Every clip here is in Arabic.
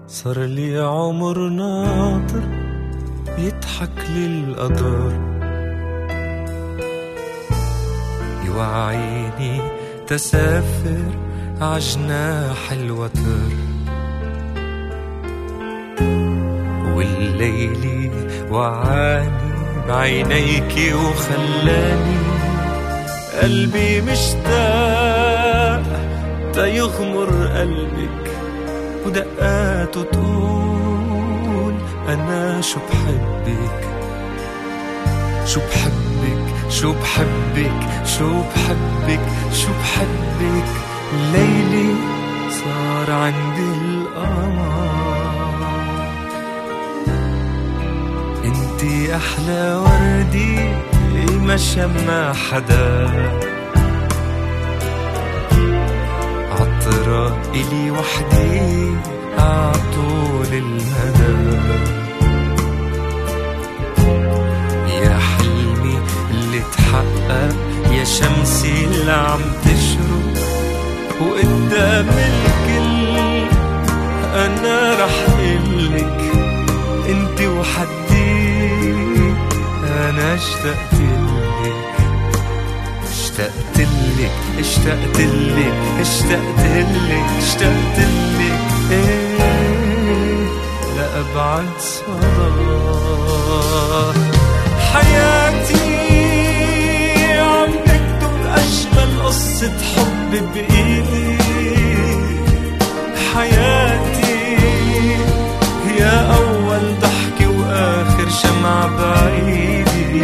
صار لي عمر ناطر يضحك لي القدر، يوعيني تسافر عجناح الوتر، والليل وعاني بعينيك وخلاني قلبي مشتاق تيغمر قلبك، ودقاته تقول أنا شو بحبك شو بحبك شو بحبك شو بحبك شو بحبك. ليلي صار عندي القمر، انتي أحلى وردي ما شمع حدا، عطرة إلي وحدي عطول المدى. يا حلمي اللي تحقق، يا شمسي اللي عم تشرق، وقدام الكل أنا رح قلك انتي وحدي. أنا اشتقتلك اشتقتلك اشتقتلك اشتقتلك اشتقتلك، ايه لأبعد صدى. حياتي عم بكتب أجمل قصة حب بإيدي، حياتي يا أول ضحكة وآخر شمع بعيدي،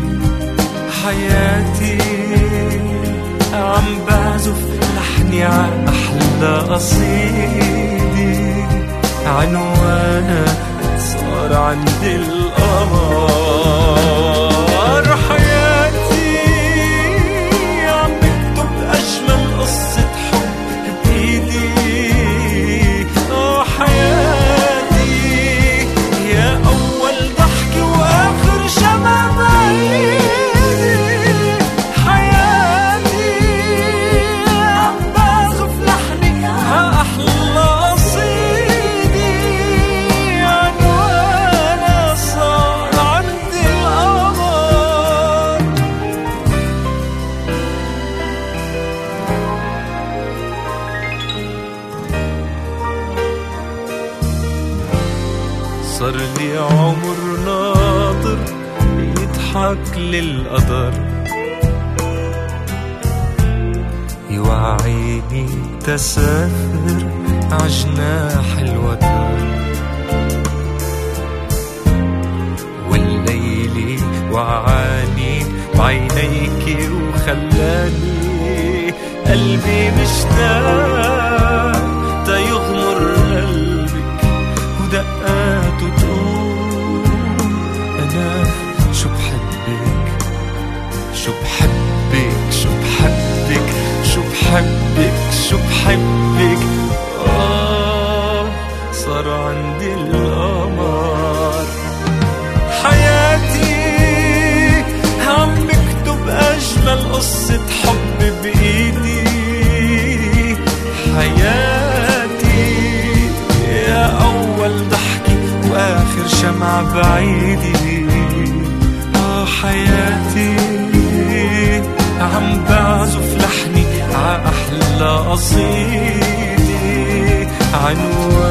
حياتي عم بعزف لحني ع أحلى قصيدي، عنوانا صار عندي القمر. حياتي عم بكتب أجمل قصة حب بإيدي، حياتي يا أول ضحكة وآخر شمع بعيدي، حياتي عم بعزف لحني ع أحلى قصيدي، عنوانا صار عندي القمر. صار لي عمر ناطر يضحك للقدر، يوعيني تسافر عجناح الوتر، والليل وعاني بعينيك وخلاني قلبي مشتاق تيغمر قلبك، ودقاته تقول أنا شو بحبك شو بحبك شو بحبك شو بحبك شو بحبك. صار عندي القمر. حياتي عم بكتب أجمل قصة حب بإيدي، حياتي يا أول ضحكة وآخر شمع بعيدي، حياتي عم بعزف لحني ع أحلى قصيدي، عنوان